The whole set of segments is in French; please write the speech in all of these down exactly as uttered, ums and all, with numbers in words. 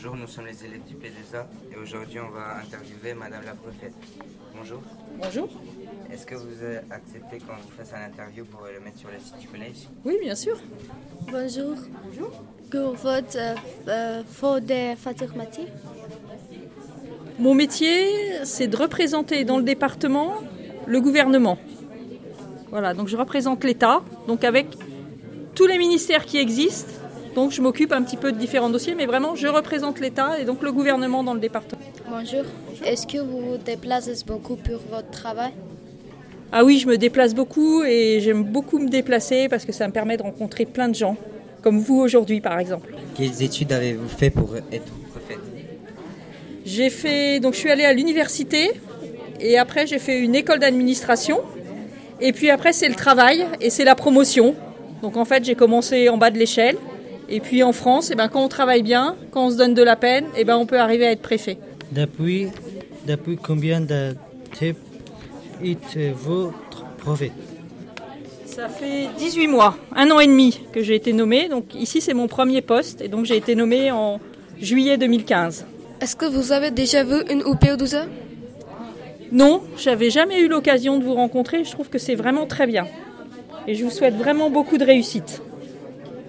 Bonjour, nous sommes les élèves du P deux A et aujourd'hui on va interviewer Madame la Préfète. Bonjour. Bonjour. Est-ce que vous acceptez qu'on vous fasse un interview pour le mettre sur le site du collège? Oui, bien sûr. Bonjour. Bonjour. Pour votre euh, faute de Fatir-Mati. Mon métier, c'est de représenter dans le département le gouvernement. Voilà, donc je représente l'État, donc avec tous les ministères qui existent. Donc je m'occupe un petit peu de différents dossiers, mais vraiment je représente l'État et donc le gouvernement dans le département. Bonjour. Est-ce que vous vous déplacez beaucoup pour votre travail? Ah oui, je me déplace beaucoup et j'aime beaucoup me déplacer parce que ça me permet de rencontrer plein de gens, comme vous aujourd'hui par exemple. Quelles études avez-vous fait pour être préfète? J'ai fait, donc je suis allée à l'université et après j'ai fait une école d'administration et puis après c'est le travail et c'est la promotion. Donc en fait j'ai commencé en bas de l'échelle. Et puis en France, eh ben, quand on travaille bien, quand on se donne de la peine, eh ben, on peut arriver à être préfet. Depuis, depuis combien de temps êtes-vous préfet? Ça fait dix-huit mois, un an et demi que j'ai été nommée. Donc ici c'est mon premier poste et donc j'ai été nommée en juillet deux mille quinze. Est-ce que vous avez déjà vu une U P O douze A? Non, j'avais jamais eu l'occasion de vous rencontrer. Je trouve que c'est vraiment très bien. Et je vous souhaite vraiment beaucoup de réussite.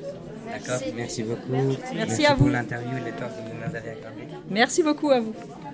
D'accord, merci beaucoup. Merci, merci à vous. pour l'interview et le temps que vous nous avez accordé. Merci beaucoup à vous.